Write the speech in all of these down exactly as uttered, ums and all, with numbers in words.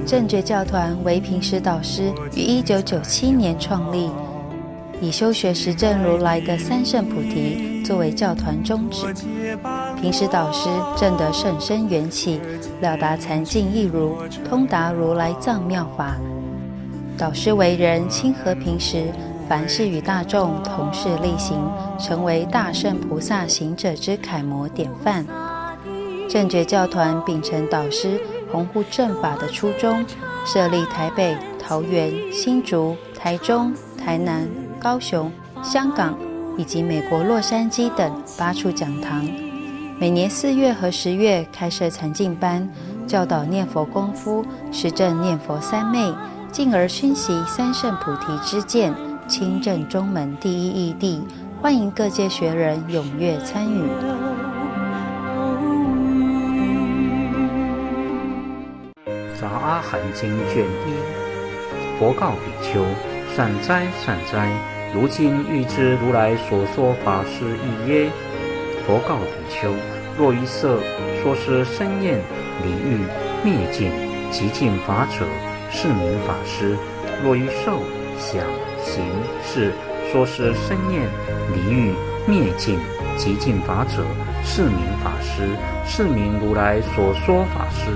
正觉教团为平时导师于一九九七年创立，以修学实证如来的三圣菩提作为教团宗旨。平时导师证得甚深缘起，了达禅境义如，通达如来藏妙法。导师为人亲和平时，凡事与大众同事力行，成为大圣菩萨行者之楷模典范。正觉教团秉承导师弘护正法的初衷，设立台北、桃园、新竹、台中、台南、高雄、香港以及美国洛杉矶等八处讲堂。每年四月和十月开设禅境班，教导念佛功夫，实证念佛三昧，进而熏习三圣菩提之见，亲证中门第一义谛，欢迎各界学人踊跃参与。 杂阿含经卷一，佛告比丘：善哉善哉，如今欲知如来所说法是义耶？佛告比丘：若于色说是生厌离欲灭尽极尽法者，是名法师；若于受想行识说是生厌离欲灭尽极尽法者，是名法师，是名如来所说法师。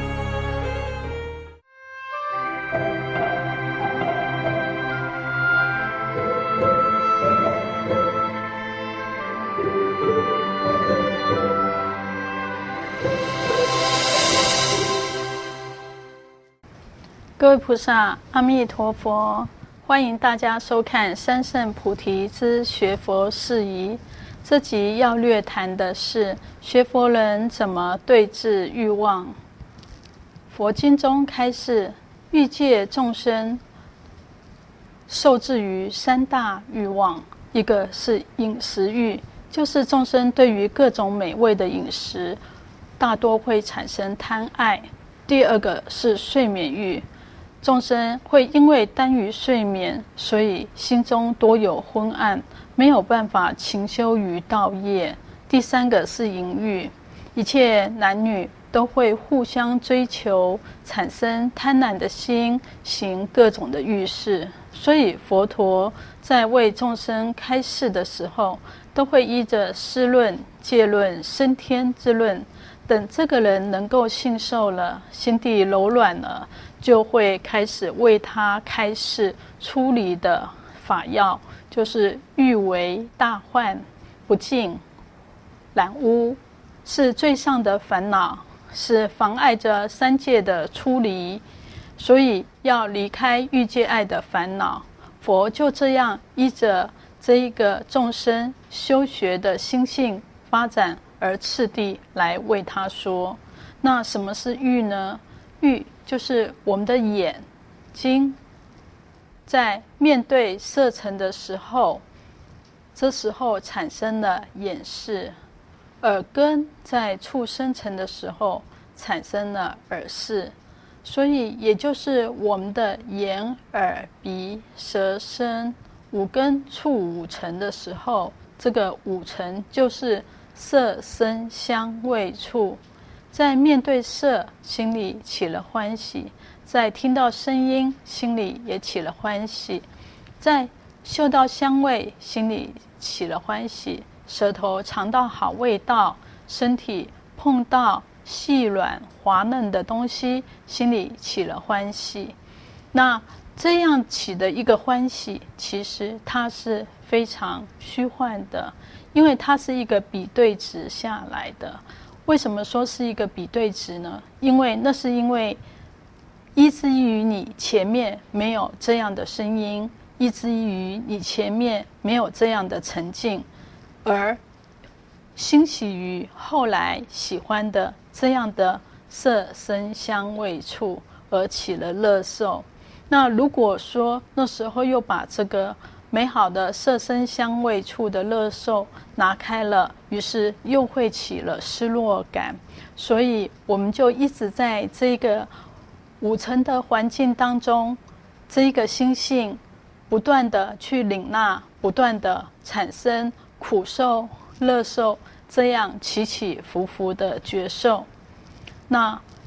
各位菩萨，阿弥陀佛！欢迎大家收看三圣菩提之学佛事宜。这集要略谈的是学佛人怎么对治欲望。佛经中开示，欲界众生受制于三大欲望，一个是饮食欲，就是众生对于各种美味的饮食大多会产生贪爱；第二个是睡眠欲，众生会因为耽于睡眠，所以心中多有昏暗，没有办法勤修于道业；第三个是淫欲，一切男女都会互相追求，产生贪婪的心，行各种的欲事。所以佛陀在为众生开示的时候，都会依着施论、戒论、升天之论，等这个人能够信受了，心地柔软了，就会开始为他开示出离的法要，就是欲为大患、不净、染污，是最上的烦恼，是妨碍着三界的出离，所以要离开欲界爱的烦恼。佛就这样依着这一个众生修学的心性发展而次第来为他说。那什么是欲呢？欲就是我们的眼睛在面对色尘的时候，这时候产生了眼视；耳根在触生尘的时候产生了耳视。所以也就是我们的眼耳鼻舌身五根触五尘的时候，这个五尘就是色声香味触。在面对色，心里起了欢喜；在听到声音，心里也起了欢喜；在嗅到香味，心里起了欢喜；舌头尝到好味道，身体碰到细软滑嫩的东西，心里起了欢喜。那这样起的一个欢喜，其实它是非常虚幻的，因为它是一个比对值下来的。为什么说是一个比对值呢？因为那是因为依之于你前面没有这样的声音，依之于你前面没有这样的沉静，而欣喜于后来喜欢的这样的色声香味触，而起了乐受。那如果说那时候又把这个美好的色声香味触的乐受拿开了，于是又会起了失落感。所以我们就一直在这个五尘的环境当中，这一个心性不断的去领纳，不断的产生苦受乐受，这样起起伏伏的觉受。那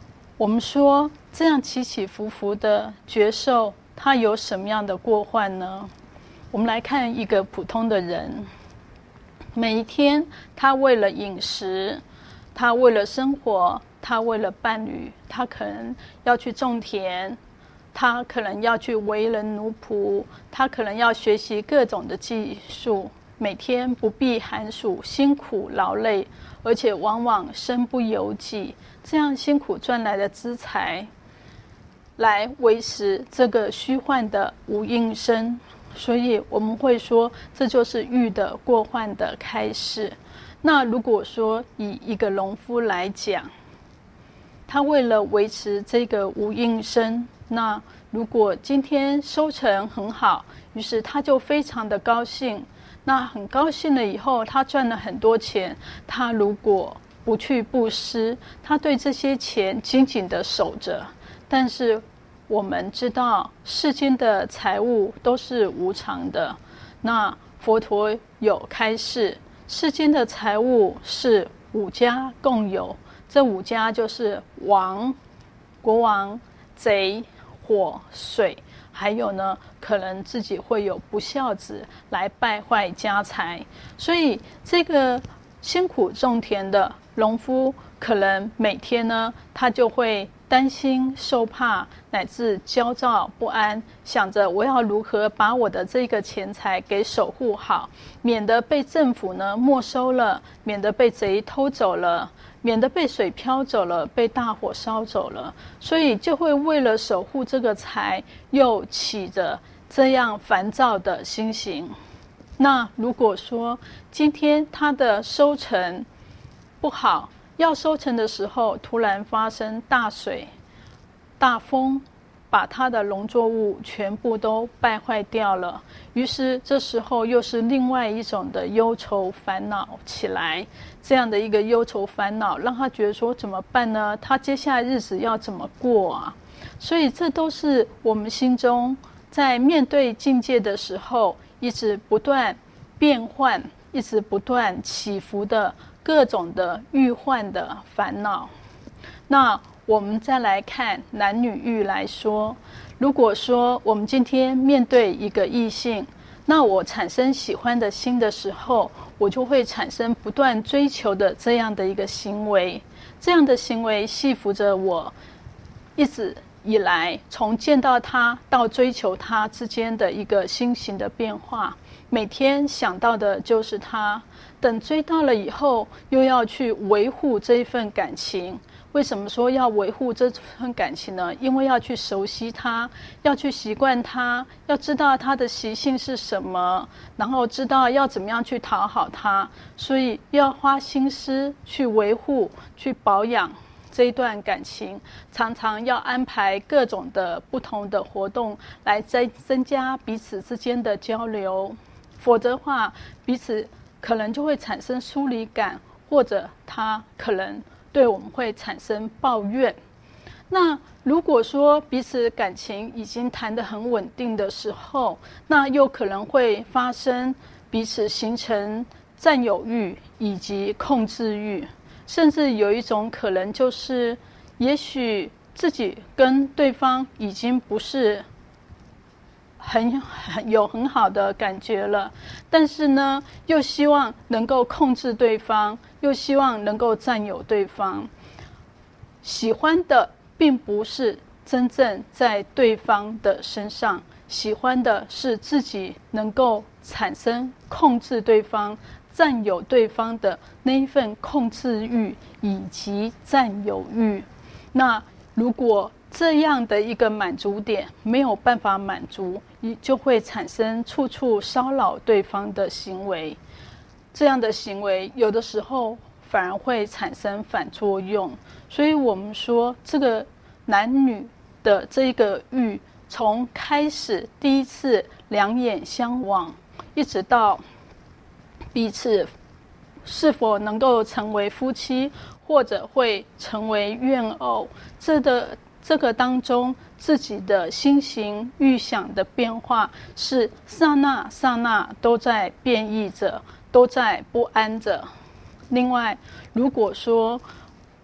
我们说这样起起伏伏的觉受，它有什么样的过患呢？我们来看一个普通的人，每一天他为了饮食，他为了生活，他为了伴侣，他可能要去种田，他可能要去为人奴仆，他可能要学习各种的技术，每天不避寒暑，辛苦劳累，而且往往身不由己，这样辛苦赚来的资财来维持这个虚幻的无应身。所以我们会说这就是欲的过患的开始。那如果说以一个农夫来讲，他为了维持这个无应身，那如果今天收成很好，于是他就非常的高兴，那很高兴了以后，他赚了很多钱，他如果不去布施，他对这些钱紧紧的守着，但是我们知道世间的财物都是无常的，那佛陀有开示，世间的财物是五家共有，这五家就是王、国王、贼、火、水，还有呢可能自己会有不孝子来败坏家财。所以这个辛苦种田的农夫，可能每天呢他就会担心受怕，乃至焦躁不安，想着我要如何把我的这个钱财给守护好，免得被政府呢没收了，免得被贼偷走了，免得被水漂走了，被大火烧走了。所以就会为了守护这个财，又起着这样烦躁的心情。那如果说今天他的收成不好，要收成的时候突然发生大水大风，把他的农作物全部都败坏掉了，于是这时候又是另外一种的忧愁烦恼起来。这样的一个忧愁烦恼让他觉得说怎么办呢？他接下来日子要怎么过啊？所以这都是我们心中在面对境界的时候一直不断变换，一直不断起伏的各种的欲患的烦恼。那我们再来看男女欲来说，如果说我们今天面对一个异性，那我产生喜欢的心的时候，我就会产生不断追求的这样的一个行为，这样的行为系服着我一直以来从见到他到追求他之间的一个心情的变化，每天想到的就是他，等追到了以后又要去维护这一份感情。为什么说要维护这份感情呢？因为要去熟悉他，要去习惯他，要知道他的习性是什么，然后知道要怎么样去讨好他，所以要花心思去维护，去保养这一段感情，常常要安排各种的不同的活动来增增加彼此之间的交流，否则的话彼此可能就会产生疏离感，或者他可能对我们会产生抱怨。那如果说彼此感情已经谈得很稳定的时候，那又可能会发生彼此形成占有欲以及控制欲，甚至有一种可能就是也许自己跟对方已经不是很很有很好的感觉了，但是呢又希望能够控制对方，又希望能够占有对方。喜欢的并不是真正在对方的身上，喜欢的是自己能够产生控制对方、占有对方的那一份控制欲以及占有欲。那如果这样的一个满足点没有办法满足，就会产生处处骚扰对方的行为。这样的行为有的时候反而会产生反作用。所以我们说这个男女的这个欲，从开始第一次两眼相望，一直到彼此是否能够成为夫妻，或者会成为怨偶，这的这个当中自己的心行欲想的变化是刹那刹那都在变异着，都在不安着。另外如果说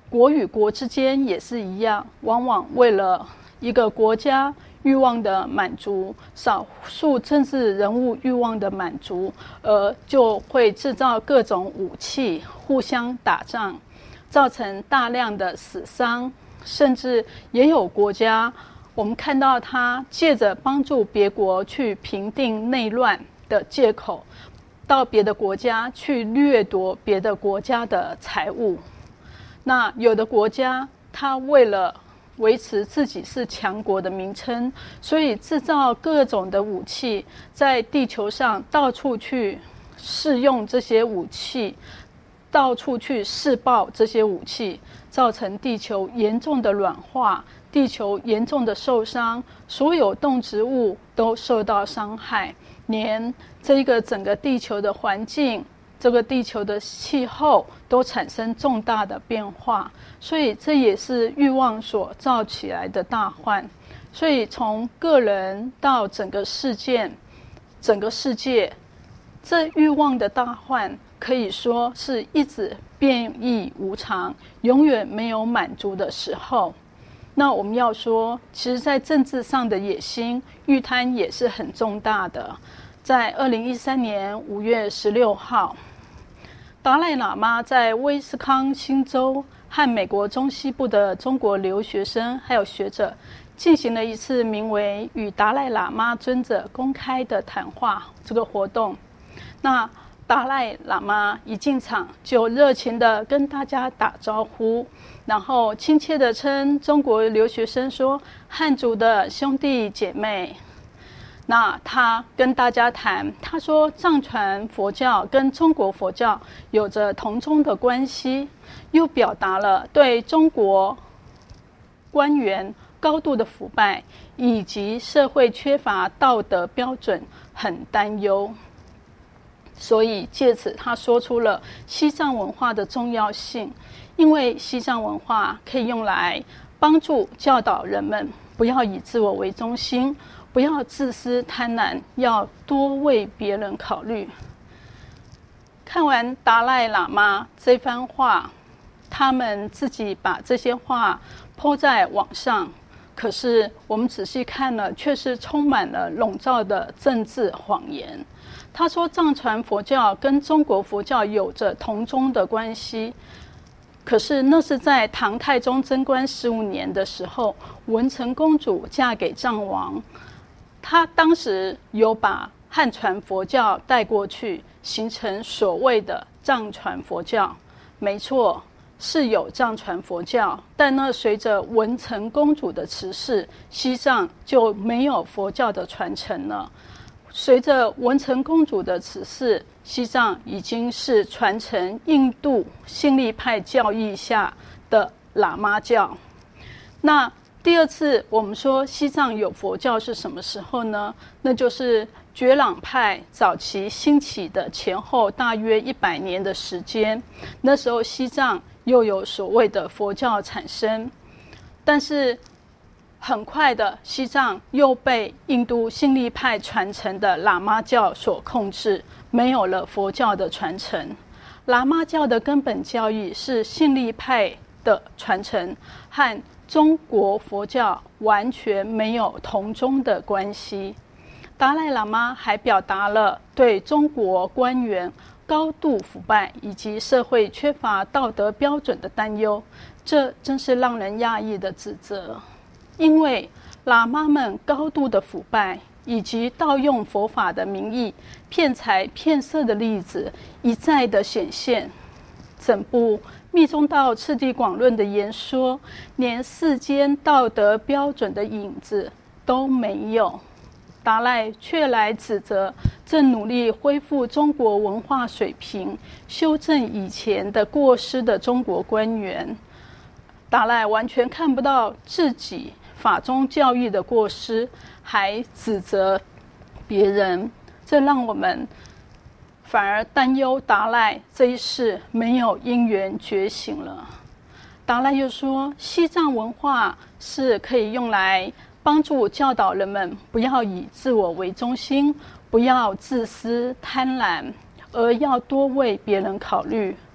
国与国之间也是一样，往往为了一个国家欲望的满足，少数政治人物欲望的满足，而就会制造各种武器，互相打仗，造成大量的死伤，甚至也有国家，我们看到他借着帮助别国去平定内乱的借口，到别的国家去掠夺别的国家的财物。那有的国家，他为了维持自己是强国的名称，所以制造各种的武器，在地球上到处去试用这些武器，到处去试爆这些武器，造成地球严重的软化，地球严重的受伤，所有动植物都受到伤害，连这个整个地球的环境，这个地球的气候都产生重大的变化，所以这也是欲望所造起来的大患。所以从个人到整个事件，整个世界，这欲望的大患可以说是一直变异无常，永远没有满足的时候。那我们要说，其实在政治上的野心、欲贪也是很重大的。在二零一三年五月十六号，达赖喇嘛在威斯康星州和美国中西部的中国留学生还有学者进行了一次名为与达赖喇嘛尊者公开的谈话这个活动。那达赖喇嘛一进场就热情地跟大家打招呼，然后亲切地称中国留学生说汉族的兄弟姐妹。那他跟大家谈，他说藏传佛教跟中国佛教有着同宗的关系，又表达了对中国官员高度的腐败以及社会缺乏道德标准很担忧。所以借此他说出了西藏文化的重要性，因为西藏文化可以用来帮助教导人们不要以自我为中心，不要自私贪婪，要多为别人考虑。看完达赖喇嘛这番话，他们自己把这些话po在网上，可是我们仔细看了，却是充满了笼罩的政治谎言。他说藏传佛教跟中国佛教有着同宗的关系，可是那是在唐太宗贞观十五年的时候，文成公主嫁给藏王，他当时有把汉传佛教带过去，形成所谓的藏传佛教。没错，是有藏传佛教，但那随着文成公主的辞世，西藏就没有佛教的传承了。随着文成公主的辞世，西藏已经是传承印度信力派教义下的喇嘛教。那第二次我们说西藏有佛教是什么时候呢？那就是觉朗派早期兴起的前后大约一百年的时间，那时候西藏又有所谓的佛教产生，但是很快的西藏又被印度信力派传承的喇嘛教所控制，没有了佛教的传承。喇嘛教的根本教义是信力派的传承，和中国佛教完全没有同宗的关系。达赖喇嘛还表达了对中国官员高度腐败以及社会缺乏道德标准的担忧，这真是让人讶异的指责。因为喇嘛们高度的腐败以及盗用佛法的名义骗财骗色的例子一再的显现，整部密宗道次第广论的言说，连世间道德标准的影子都没有。达赖却来指责正努力恢复中国文化水平、修正以前的过失的中国官员。达赖完全看不到自己法中教义的过失，还指责别人，这让我们反而担忧达赖这一世没有因缘觉醒了。达赖又说，西藏文化是可以用来帮助教导人们不要以自我为中心，不要自私贪婪，而要多为别人考虑。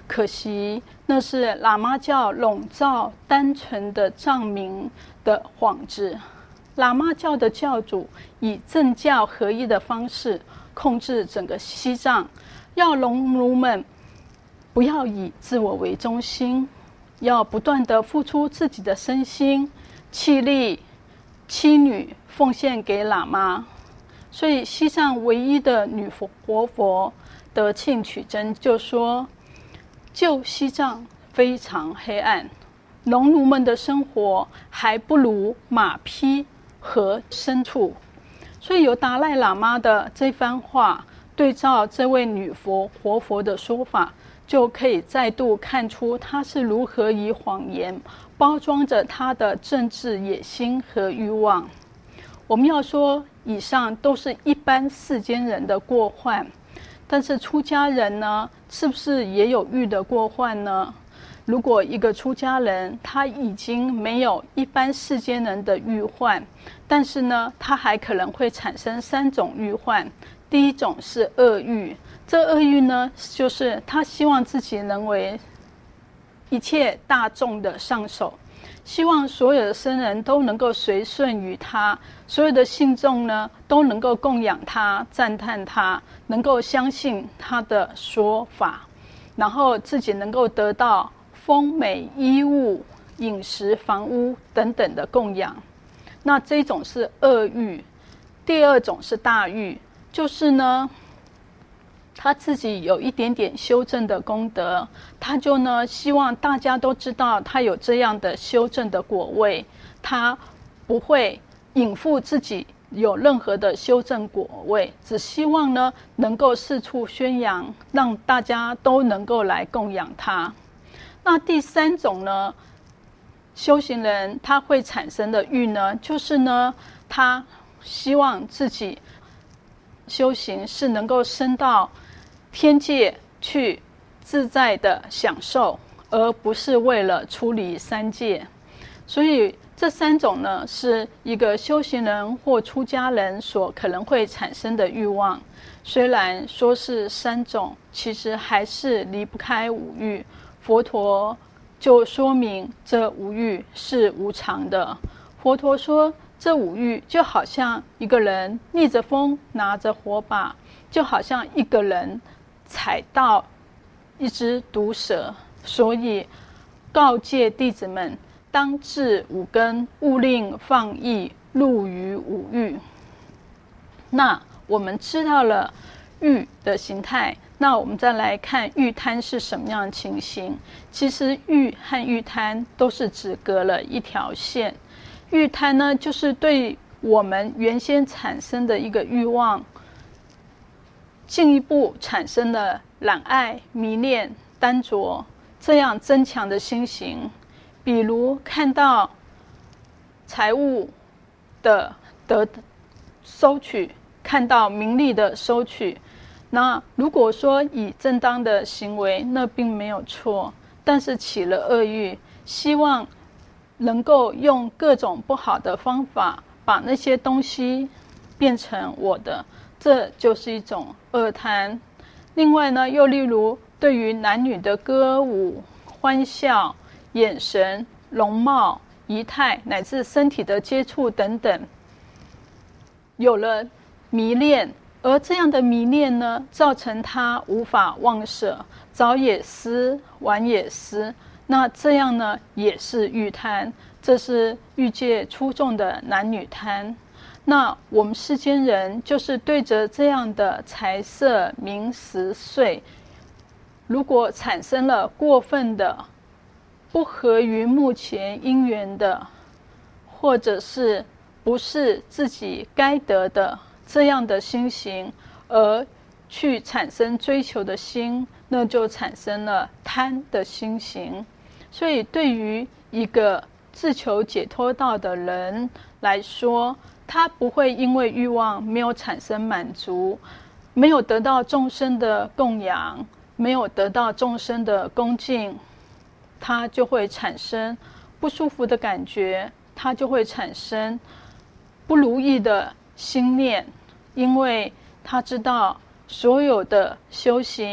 可惜那是喇嘛教笼罩单纯的藏民的幌子。喇嘛教的教主以政教合一的方式控制整个西藏，要农奴们不要以自我为中心，要不断地付出自己的身心、气力、妻女奉献给喇嘛。所以西藏唯一的女活佛德庆曲珍就说，旧西藏非常黑暗，农奴们的生活还不如马匹和牲畜。所以由达赖喇嘛的这番话对照这位女佛活佛的说法，就可以再度看出他是如何以谎言包装着他的政治野心和欲望。我们要说以上都是一般世间人的过患，但是出家人呢，是不是也有欲的过患呢？如果一个出家人他已经没有一般世间人的欲患，但是呢他还可能会产生三种欲患。第一种是恶欲，这恶欲呢就是他希望自己能为一切大众的上首，希望所有的僧人都能够随顺于他，所有的信众呢都能够供养他、赞叹他，能够相信他的说法，然后自己能够得到丰美衣物、饮食、房屋等等的供养。那这种是恶欲。第二种是大欲，就是呢他自己有一点点修正的功德，他就呢希望大家都知道他有这样的修正的果位，他不会隐负自己有任何的修正果位，只希望呢能够四处宣扬，让大家都能够来供养他。那第三种呢，修行人他会产生的欲呢，就是呢他希望自己修行是能够升到天界去自在的享受，而不是为了出离三界。所以这三种呢，是一个修行人或出家人所可能会产生的欲望。虽然说是三种，其实还是离不开五欲。佛陀就说明这五欲是无常的。佛陀说，这五欲就好像一个人逆着风拿着火把，就好像一个人踩到一只毒蛇，所以告诫弟子们，当治五根，勿令放逸入于五欲。那我们知道了欲的形态，那我们再来看欲贪是什么样的情形。其实欲和欲贪都是只隔了一条线。欲贪呢，就是对我们原先产生的一个欲望进一步产生了染爱、迷恋、耽着这样增强的心行。比如看到财物的得收取，看到名利的收取，那如果说以正当的行为，那并没有错，但是起了恶欲，希望能够用各种不好的方法把那些东西变成我的，这就是一种恶贪。另外呢，又例如对于男女的歌舞、欢笑、眼神、容貌、仪态，乃至身体的接触等等，有了迷恋，而这样的迷恋呢，造成他无法忘舍，早也思，晚也思，那这样呢也是欲贪，这是欲界出众的男女贪。那我们世间人就是对着这样的财色名食睡，如果产生了过分的不合于目前因缘的，或者是不是自己该得的这样的心行，而去产生追求的心，那就产生了贪的心行。所以对于一个自求解脱道的人来说，他不会因为欲望没有产生满足，没有得到众生的供养，没有得到众生的恭敬，他就会产生不舒服的感觉，他就会产生不如意的心念，因为他知道所有的修行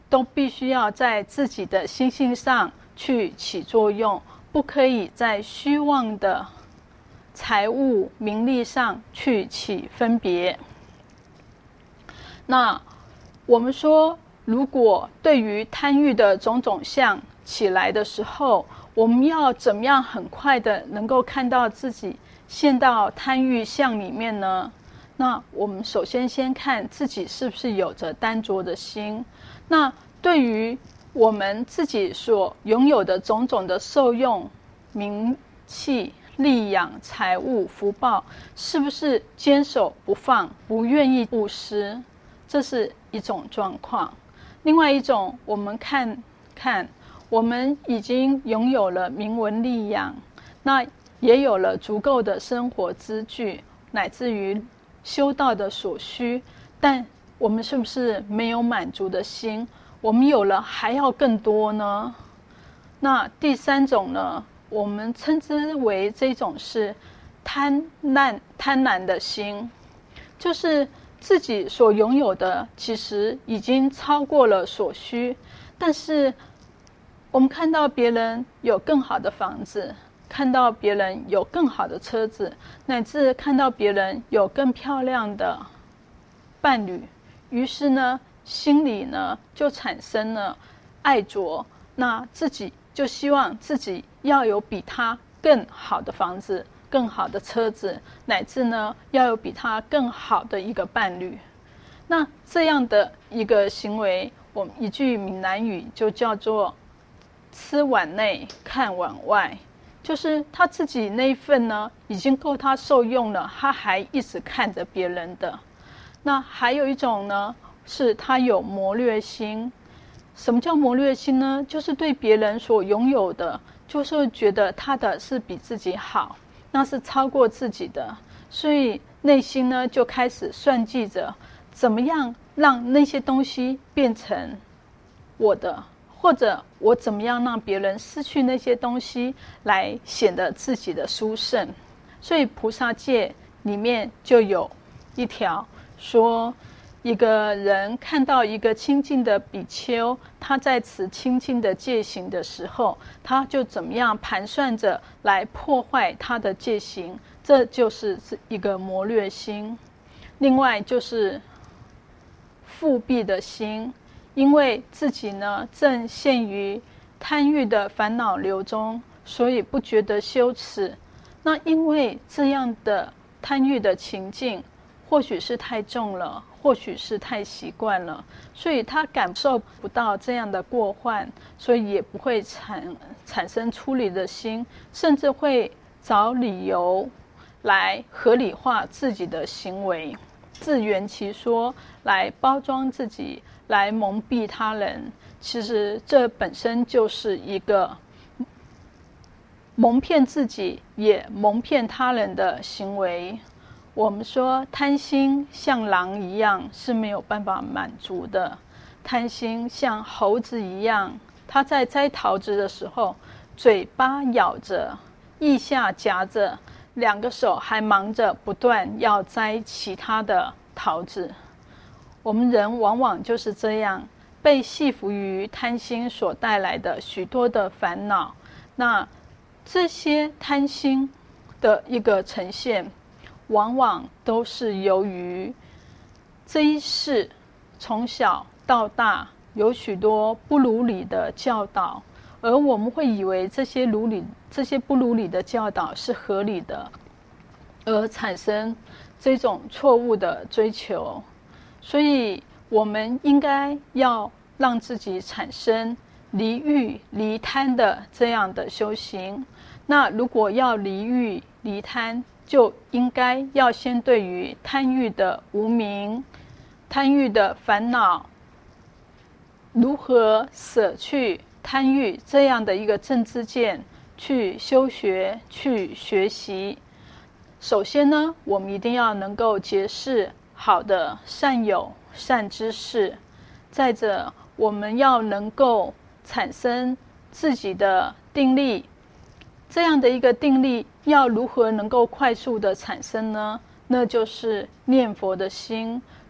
都必须要在自己的心性上去起作用，不可以在虚妄的财物名利上去起分别。那我们说，如果对于贪欲的种种相起来的时候，我们要怎么样很快的能够看到自己陷到贪欲相里面呢？那我们首先先看自己是不是有着耽着的心。那对于我们自己所拥有的种种的受用、名气、利养、财物、福报，是不是坚守不放，不愿意布施？这是一种状况。另外一种，我们看看我们已经拥有了名闻利养，那也有了足够的生活资具，乃至于修道的所需，但我们是不是没有满足的心？我们有了还要更多呢？那第三种呢，我们称之为这种是贪婪贪婪的心，就是自己所拥有的其实已经超过了所需，但是我们看到别人有更好的房子，看到别人有更好的车子，乃至看到别人有更漂亮的伴侣，于是呢心里呢就产生了爱着，那自己就希望自己要有比他更好的房子，更好的车子，乃至呢要有比他更好的一个伴侣。那这样的一个行为，我们一句闽南语就叫做吃碗内看碗外，就是他自己那一份呢已经够他受用了，他还一直看着别人的。那还有一种呢，是他有谋略心。什么叫谋略心呢？就是对别人所拥有的，就是觉得他的是比自己好，那是超过自己的，所以内心呢就开始算计着怎么样让那些东西变成我的，或者我怎么样让别人失去那些东西来显得自己的殊胜。所以菩萨戒里面就有一条说，一个人看到一个清净的比丘，他在持清净的戒行的时候，他就怎么样盘算着来破坏他的戒行，这就是一个谋略心。另外就是复辟的心，因为自己呢正陷于贪欲的烦恼流中，所以不觉得羞耻。那因为这样的贪欲的情境或许是太重了，或许是太习惯了，所以他感受不到这样的过患，所以也不会产产生出离的心，甚至会找理由来合理化自己的行为，自圆其说，来包装自己，来蒙蔽他人。其实这本身就是一个蒙骗自己也蒙骗他人的行为。我们说贪心像狼一样是没有办法满足的，贪心像猴子一样，他在摘桃子的时候嘴巴咬着，腋下夹着，两个手还忙着不断要摘其他的桃子。我们人往往就是这样，被系缚于贪心所带来的许多的烦恼。那这些贪心的一个呈现，往往都是由于这一世从小到大有许多不如理的教导，而我们会以为这些如理、这些不如理的教导是合理的，而产生这种错误的追求。所以我们应该要让自己产生离欲离贪的这样的修行。那如果要离欲离贪，就应该要先对于贪欲的无明、贪欲的烦恼，如何舍去贪欲这样的一个正知见去修学、去学习。首先呢，我们一定要能够结识好的善友、善知识。再者，我们要能够产生自己的定力。这样的一个定力要如何能够快速的产生呢？那就是念佛的心。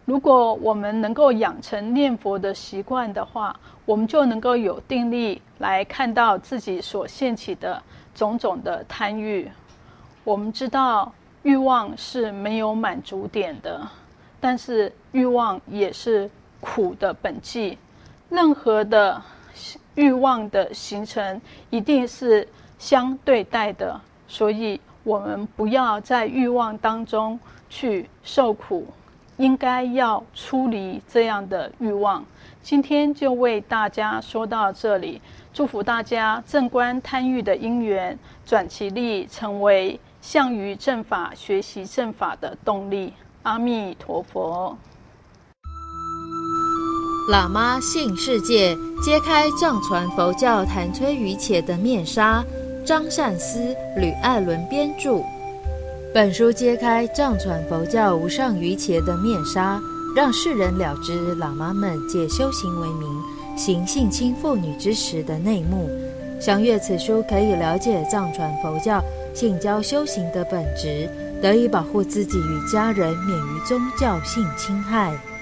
如果我们能够养成念佛的习惯的话，我们就能够有定力来看到自己所现起的种种的贪欲。我们知道欲望是没有满足点的，但是欲望也是苦的本际。任何的欲望的形成一定是相对待的，所以我们不要在欲望当中去受苦，应该要出离这样的欲望。今天就为大家说到这里，祝福大家正观贪欲的因缘，转其力成为向于正法、学习正法的动力。阿弥陀佛。 喇嘛信世界，揭开藏传佛教谭崔瑜伽的面纱。张善思、吕爱伦编著。本书揭开藏传佛教无上瑜伽的面纱，让世人了知喇嘛们借修行为名行性侵妇女之实的内幕。详阅此书，可以了解藏传佛教性交修行的本质，得以保护自己与家人免于宗教性侵害。